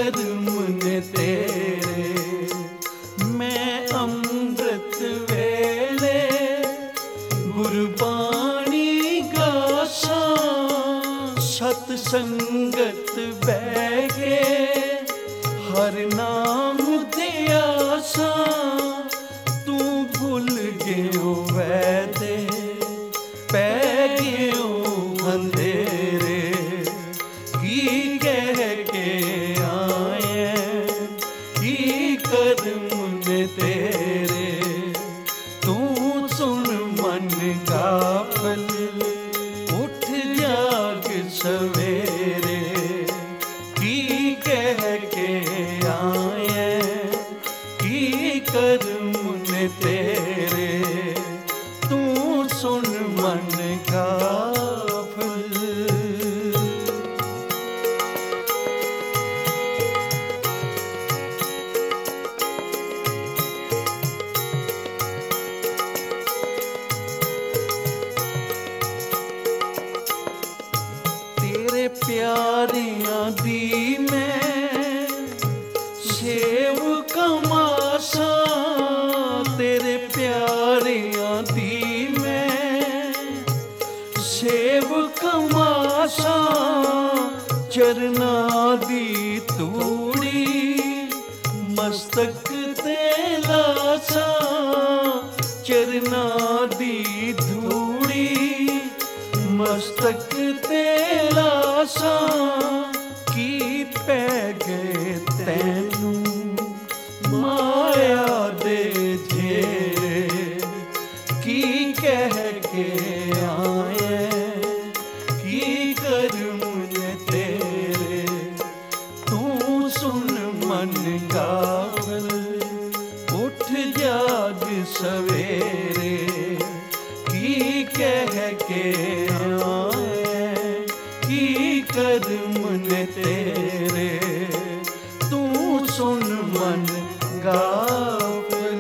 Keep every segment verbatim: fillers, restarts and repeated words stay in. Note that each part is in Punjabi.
ਕਰਮ ਨੇ ਤੇਰੇ। ਮੈਂ ਅੰਮ੍ਰਿਤ ਵੇਲੇ ਗੁਰਬਾਣੀ ਗਾਸਾਂ, ਸਤ ਸੰਗਤ ਬਹਿ ਕੇ ਹਰ ਨਾਮ ਧਿਆਸਾਂ। ਤੂੰ ਭੁੱਲ ਗਿਓ ਵੈਦੇ ਪੈ ਗਿਓ ਅੰਧੇਰੇ, ਕੀ ਕਹਿ ਕੇ ਆਏ ਕੀ ਕਰਮ ਨੇ ਤੇਰੇ। ਤੂੰ ਸੁਣ ਮਨ ਗਾਫਲ ਉੱਠ ਜਾਗ ਸਵੇਰੇ, ਕੀ ਕਹਿ ਕੇ ਆਏ ਕੀ ਕਰਮ ਨੇ ਤੇਰੇ। ਤੂੰ ਸੁਣ ਮਨ ਗਾਫਲ। ਤੇਰੇ ਪਿਆਰਿਆਂ ਦੀ ਮੈਂ ਸੇਵਕ ਮਾਸਾਂ, ਤੇਰੇ ਪਿਆਰਿਆਂ ਦੀ ਮੈਂ ਸੇਵਕ ਮਾਸਾਂ। ਚਰਨਾਂ ਦੀ ਧੂੜੀ ਮਸਤਕ ਤੇ ਲਾਸਾਂ, ਚਰਨਾਂ ਦੀ ਧੂੜੀ ਮਸਤਕ ਤੇ ਲਾਸਾਂ। ਕੀ ਪੈ ਗਏ ਤੈਨੂੰ ਮਾਇਆ ਦੇ ਘੇਰੇ, ਕੀ ਕਹਿ ਕੇ ਆਏ ਕੀ ਕਰਮ ਨੇ ਤੇਰੇ। ਤੂੰ ਸੁਣ ਮਨ ਗਾਵਲ ਉੱਠ ਜਾਗ ਸਵੇਰੇ, ਕੀ ਕਹਿ ਕੇ ਆਏ ਕੀ ਕਰਮ ਨੇ ਤੇਰੇ। ਤੂੰ ਸੁਣ ਮਨ ਗਾਵਲ।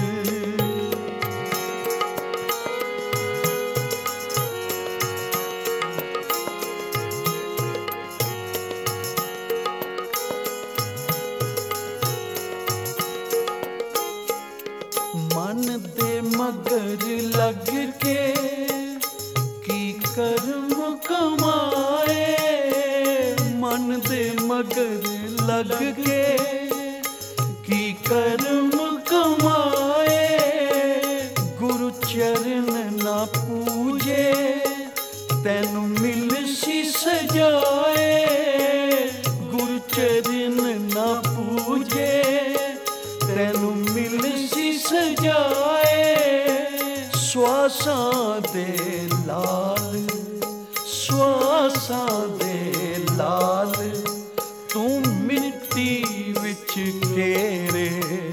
ਮਨ ਦੇ ਮਗਰ ਲੱਗ ਕੇ ਕੀ ਕਰਮ ਕਮਾਏ, ਮਨ ਦੇ ਮਗਰ ਲੱਗ ਕੇ ਕੀ ਕਰਮ ਕਮਾਏ। ਗੁਰੂ ਚਰਨ ਨਾ ਪੂਜੇ ਤੈਨੂੰ ਮਿਲ ਸੀ ਸਜਾਏ, ਗੁਰੂ ਚਰਨ ਨਾ ਪੂਜੇ ਤੈਨੂੰ ਮਿਲ ਸੀ ਸਜਾਏ। ਸਵਾਸਾਂ ਦੇ ਲਾਲ ਸਵਾਸਾਂ ਦੇ ਲਾਲ ਤੂੰ ਮਿੱਟੀ ਵਿੱਚ ਘੇਰੇ,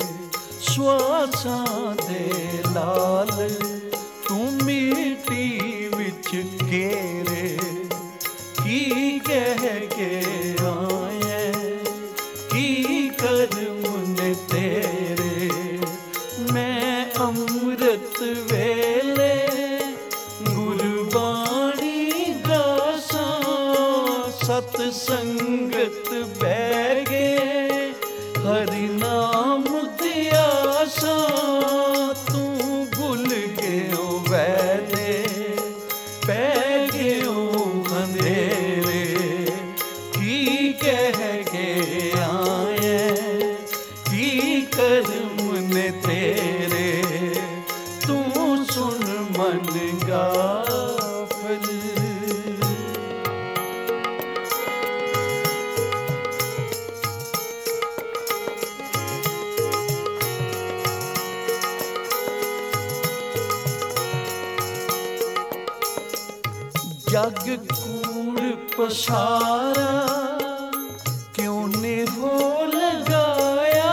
ਸਵਾਸਾਂ ਦੇ ਲਾਲ ਤੂੰ ਮਿੱਟੀ ਵਿੱਚ ਘੇਰੇ। ਕੀ ਕਹਿ ਕੇ ਆਏ ਕੀ ਕਰਮ ਨੇ ਤੇਰੇ। ਮੈਂ ਅੰਮ੍ਰਿਤ ਵੇਲੇ ਗੁਰਬਾਣੀ ਗਾਸਾਂ, ਸਤ ਸੰਗਤ ਬਹਿ ਗਏ ਹਰਿ ਨਾਮ ਧਿਆਸਾਂ। ਤੂੰ ਭੁੱਲ ਗਿਓ ਵੈਦੇ ਪੈ ਗਿਓ ਅੰਧੇਰੇ, ਕੀ ਕਹਿ ਕੇ ਆਏ ਕੀ ਕਰਮ ਨੇ ਤੇਰੇ। ਤੂੰ ਸੁਣ ਮਨ ਗਾਫਲ। ਜਗ ਕੂੜ ਪਸਾਰਾ ਕਿਉਂ ਨੇ ਹੋ ਲਗਾਇਆ,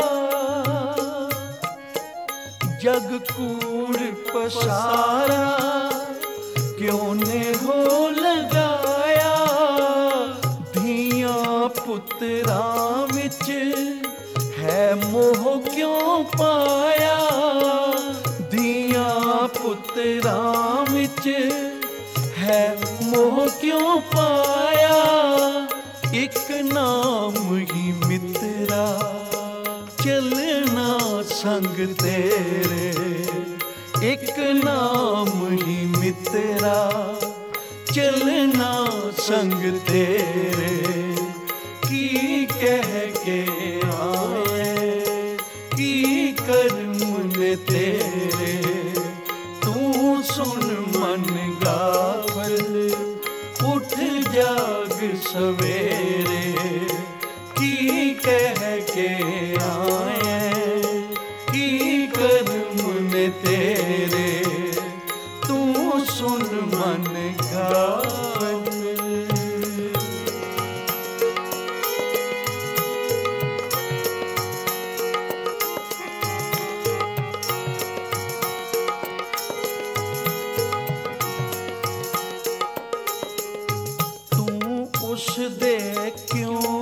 ਜਗ ਕੂੜ ਪਸਾਰਾ ਕਿਉਂ ਨੇ ਹੋ ਲਗਾਇਆ। ਧੀਆਂ ਪੁੱਤਰਾਂ ਵਿੱਚ ਹੈ ਮੋਹ ਕਿਉਂ ਪਾਇਆ, ਧੀਆਂ ਪੁੱਤਰਾਂ ਵਿੱਚ ਹੈ ਮੋਹ ਕਿਉਂ ਪਾਇਆ। ਇੱਕ ਨਾਮ ਹੀ चलना संग तेरे, एक नाम ही मित्रा चलना संग तेरे। की कह के आए की कर्म ने तेरे, तू सुन मन गावल उठ जाग सवेरे। की कह के आए की कर्म ने तेरे, तू सुन मन गावल। उस दे क्यों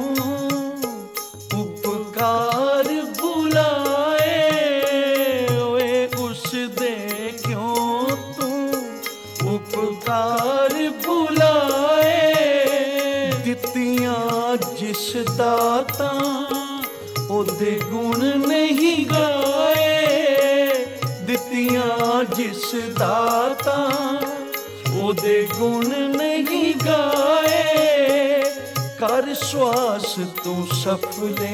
उपकार बुलाए, ओए उस दे क्यों तू उपकार बुलाए। दित्तियां जिस दाता ओदे गुण नहीं गाए, दित्तियां जिस दाता ओदे गुण नहीं गाए। कर श्वास तू सफले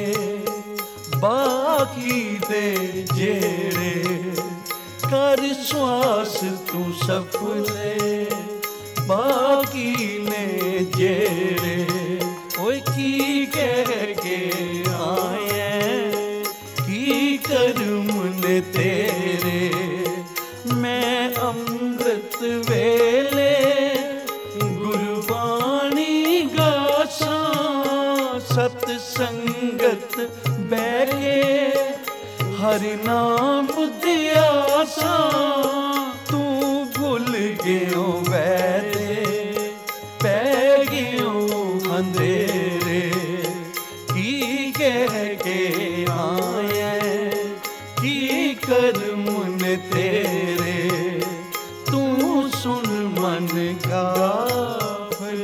बाकी दे जेड़े, कर श्वास तू सफले बाकी ने जेड़े। ओए की कह के आए की कर्म ने तेरे, मैं अमृत वेले गुरबाणी गासा। सत संगत बैठे हरि नाम दियासा, तू भुल गयो वैदे पै गयो अंधेरे। की कह के आए की कर्म ने तेरे, तू सुन मन गावल।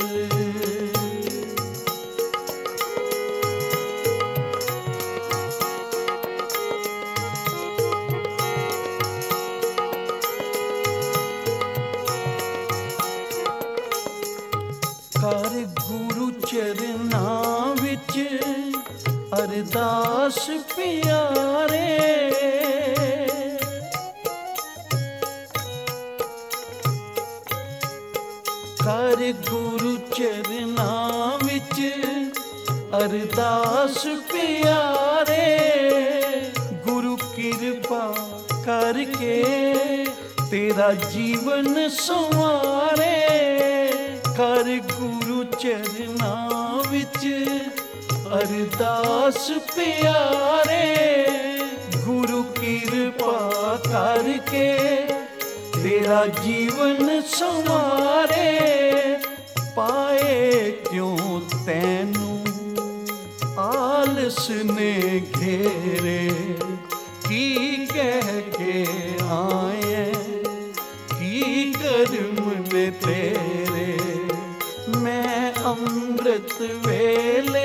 कर गुरु चरनां विच अरदास प्यारे, कर गुरु चरनां विच अरदास प्यारे। गुरु कृपा करके तेरा जीवन संवारे। कर गुरु चरनां विच अरदास प्यारे। गुरु कृपा करके तेरा जीवन संवारे। पाए क्यों तैनू आलस ने घेरे, की कह के आए की कर्म ने तेरे। मैं अमृत वेले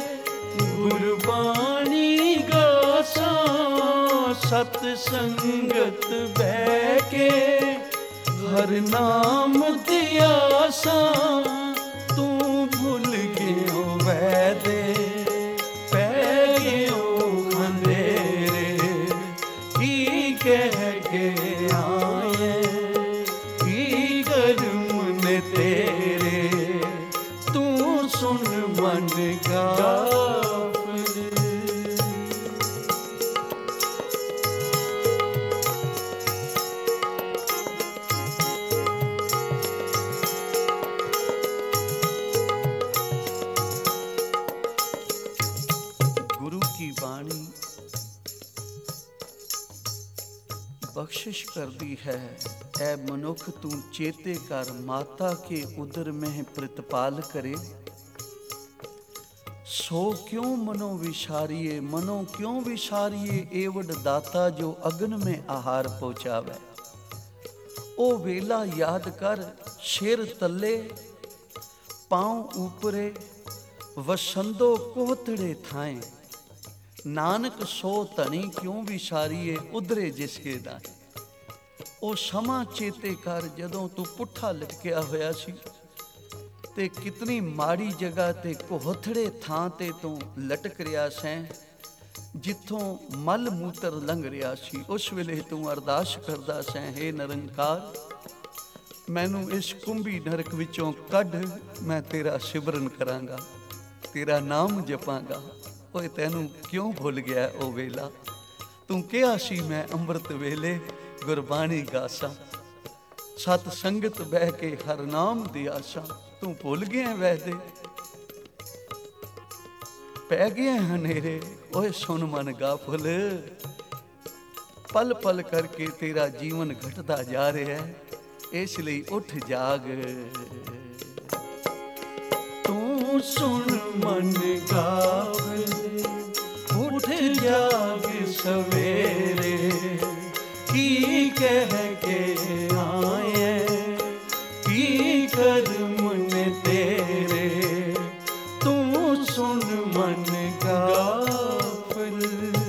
गुरबाणी गासा, सत संगत बैके हर नाम दियासा। तू भुल गयो वैदे पै गयो अंधेरे। की कह के आए की कर्म ने तेरे, तू सुन मन गावल। गुरु की बाणी बख्शिश करती है, ऐ मनुख तू चेते कर माता के उदर में प्रतिपाल करे। सो क्यों मनो विशारिये, मनो क्यों विशारिये एवड दाता जो अग्न में आहार पहुँचावे। ओ वेला याद कर शेर तले पाँव ऊपरे वसंदो कोतड़े थाएं। ਨਾਨਕ ਸੋ ਧਣੀ ਕਿਉਂ ਵਿਸਾਰੀਏ ਉਧਰੇ ਜਿਸਕੇ ਦਾ। ਉਹ ਸਮਾਂ ਚੇਤੇ ਕਰ ਜਦੋਂ ਤੂੰ ਪੁੱਠਾ ਲਟਕਿਆ ਹੋਇਆ ਸੀ ਤੇ ਕਿਤਨੀ ਮਾੜੀ ਜਗ੍ਹਾ ਤੇ ਕੋਹਥੜੇ ਥਾਂ ਤੇ ਤੂੰ ਲਟਕ ਰਿਹਾ ਸੈਂ, ਜਿੱਥੋਂ ਮਲ ਮੂਤਰ ਲੰਘ ਰਿਹਾ ਸੀ। ਉਸ ਵੇਲੇ ਤੂੰ ਅਰਦਾਸ ਕਰਦਾ ਸੈਂ, ਹੇ ਨਿਰੰਕਾਰ ਮੈਨੂੰ ਇਸ ਕੁੰਭੀ ਨਰਕ ਵਿੱਚੋਂ ਕੱਢ, ਮੈਂ ਤੇਰਾ ਸਿਮਰਨ ਕਰਾਂਗਾ, ਤੇਰਾ ਨਾਮ ਜਪਾਂਗਾ। ਓਏ ਤੈਨੂੰ ਕਿਉਂ ਭੁੱਲ ਗਿਆ ਉਹ ਵੇਲਾ, ਤੂੰ ਕਿਹਾ ਸੀ ਮੈਂ ਅੰਮ੍ਰਿਤ ਵੇਲੇ ਗੁਰਬਾਣੀ ਗਾਸਾਂ, ਸਤ ਸੰਗਤ ਬਹਿ ਕੇ ਹਰ ਨਾਮ ਦੀ ਆਸਾਂ। ਤੂੰ ਭੁੱਲ ਗਿਆ ਵੈਦੇ, ਪੈ ਗਏ ਹਨੇਰੇ। ਓਏ ਸੁਣ ਮਨ ਗਾਫਲ, ਪਲ ਪਲ ਕਰਕੇ ਤੇਰਾ ਜੀਵਨ ਘਟਦਾ ਜਾ ਰਿਹਾ ਹੈ, ਇਸ ਲਈ ਉੱਠ ਜਾਗ। ਤੂੰ ਸੁਣ ਮਨ ਗਾਫਲ, ਉੱਠ ਜਾਗ ਸਵੇਰੇ, ਕੀ ਕਹਿ ਕੇ ਆਏ ਕੀ ਕਰਮ ਨੇ ਤੇਰੇ। ਤੂੰ ਸੁਣ ਮਨ ਗਾਫਲ।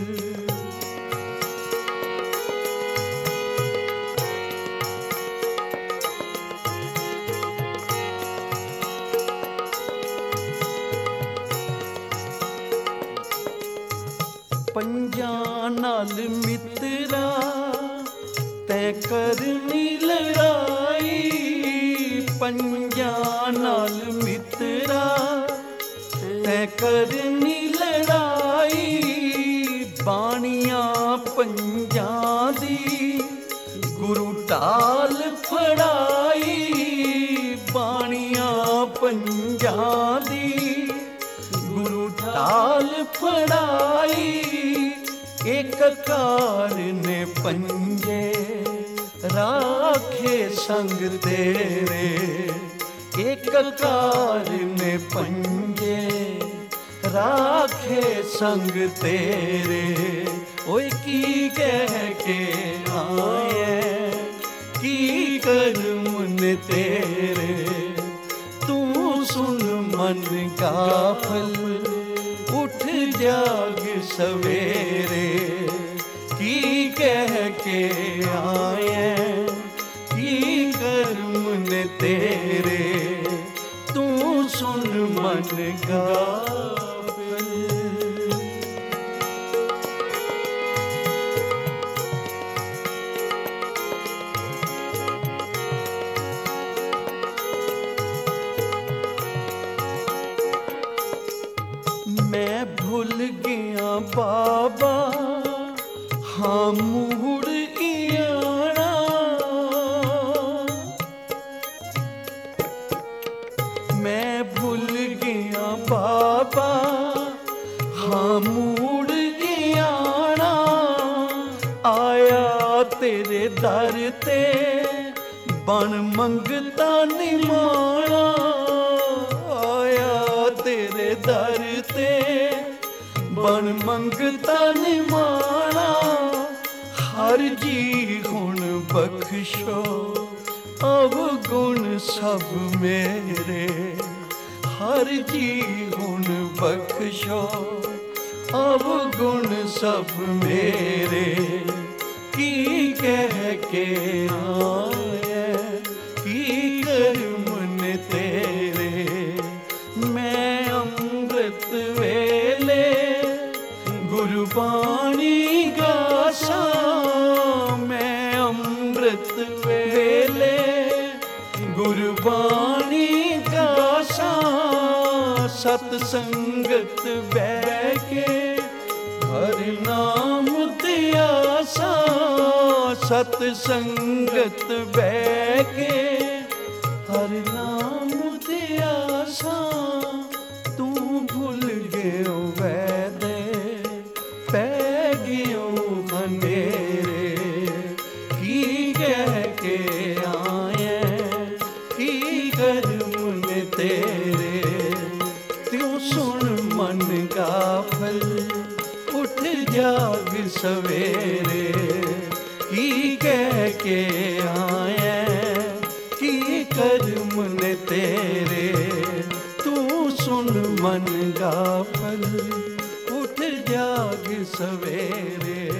ਪੰਜਾਂ ਨਾਲ ਮਿੱਤਰਾ ਤੈ ਕਰਨੀ ਲੜਾਈ, ਪੰਜਾਂ ਨਾਲ ਮਿੱਤਰਾ ਤੈ ਕਰਨੀ ਲੜਾਈ। ਬਾਣੀਆਂ ਪੰਜਾਂ ਦੀ ਗੁਰੂ ਢਾਲ ਫੜਾਈ, ਬਾਣੀਆਂ ਪੰਜਾਂ ਦੀ ਗੁਰੂ ਢਾਲ ਫੜਾਈ। ਇੱਕ ਕਾਰ ਨੇ ਪੰਜੇ ਰਾਖੇ ਸੰਗ ਤੇਰੇ, ਇੱਕ ਕਾਰ ਨੇ ਪੰਜੇ ਰਾਖੇ ਸੰਗ ਤੇਰੇ। ਓਏ ਕੀ ਕਹਿ ਕੇ ਆਏ ਕੀ ਕਰਮ ਨੇ ਤੇਰੇ। ਤੂੰ ਸੁਣ ਮਨ ਗਾਫਲ, ਉੱਠ ਜਾਗ ਸਵੇਰੇ, ਕੀ ਕਹਿ ਕੇ ਆਏ ਕੀ ਕਰਮ ਨੇ ਤੇਰੇ। ਤੂੰ ਸੁਣ ਮਨ ਗਾਫਲ। ਮੈਂ ਭੁੱਲ ਗਿਆ ਬਾਬਾ ਹਾਂ ਮੁੜ ਆਣਾ, ਮੈਂ ਭੁੱਲ ਗਿਆ ਬਾਬਾ ਹਾਂ ਮੁੜ ਆਣਾ। ਆਇਆ ਤੇਰੇ ਦਰ ਤੇ ਬਣ ਮੰਗਤਾ ਨਿਮਾਣਾ, ਆਇਆ ਤੇਰੇ ਦਰ ਤੇ ਬਣ ਮੰਗਤਾ ਨਿਮਾਣਾ। ਹਰ ਜੀ ਹੁਣ ਬਖਸ਼ੋ ਅਵਗੁਣ ਸਭ ਮੇਰੇ, ਹਰ ਜੀ ਹੁਣ ਬਖਸ਼ੋ ਅਵਗੁਣ ਸਭ ਮੇਰੇ। ਕੀ ਕਹਿ ਕੇ ਆਏ ਕੀ ਕਰਮ ਨੇ ਤੇਰੇ। ਮੈਂ ਅੰਮ੍ਰਿਤ ਵੇਲੇ ਗੁਰਬਾਣੀ ਗਾਸਾਂ, ਮੈਂ ਅੰਮ੍ਰਿਤ ਵੇਲੇ ਗੁਰਬਾਣੀ ਗਾਸਾਂ। ਸਤ ਸੰਗਤ ਬਹਿ ਕੇ ਹਰ ਨਾਮ ਦੀ ਆਸਾਂ, ਸਤ ਸੰਗਤ ਬਹਿ ਕੇ ਹਰ ਨਾਮ ਦੀ ਆਸਾਂ। ਤੂੰ ਭੁੱਲ ਗਿਓ ਵੈਦੇ ਪੈ ਗਿਓ ਹਨੇਰੇ, ਕੀ ਕਹਿ ਕੇ ਆਏ ਕੀ ਕਰਮ ਨੇ ਤੇਰੇ। ਤਿਉ ਸੁਣ ਮਨ ਗਾਫਲ, ਉੱਠ ਜਾਗ ਸਵੇਰੇ, ਕੀ ਕਹਿ ਕੇ ਆਏ ਕੀ ਕਰਮ ਨੇ ਤੇਰੇ। ਤੂੰ ਸੁਣ ਮਨ ਗਾਫਲ, ਉੱਠ ਤਿਆਗ ਸਵੇਰੇ।